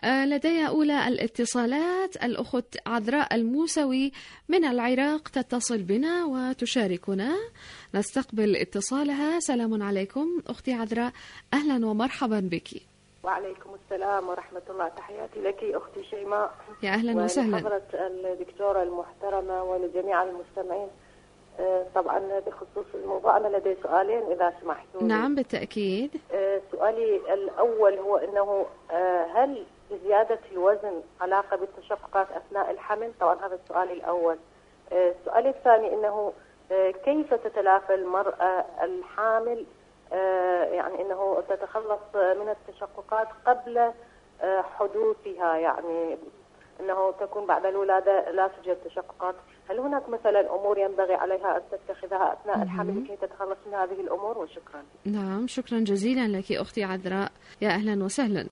لدي أولى الاتصالات الأخت عذراء الموسوي من العراق تتصل بنا وتشاركنا. نستقبل اتصالها. سلام عليكم أختي عذراء، أهلا ومرحبا بك. وعليكم السلام ورحمة الله. تحياتي لك أختي شيماء، يا أهلا وسهلا، ولحضرة الدكتورة المحترمة ولجميع المستمعين. طبعا بخصوص الموضوع أنا لدي سؤالين إذا سمحتوا. نعم بالتأكيد. سؤالي الأول هو أنه هل زيادة الوزن علاقة بالتشققات أثناء الحمل؟ طبعا هذا السؤال الأول. السؤال الثاني أنه كيف تتلافى المرأة الحامل يعني أنه تتخلص من التشققات قبل حدوثها، يعني أنه تكون بعد الولادة لا توجد تشققات. هل هناك مثلا أمور ينبغي عليها أن تتخذها أثناء الحمل لكي تتخلص من هذه الأمور؟ وشكرا. نعم شكرا جزيلا لك أختي عذراء، يا أهلا وسهلا.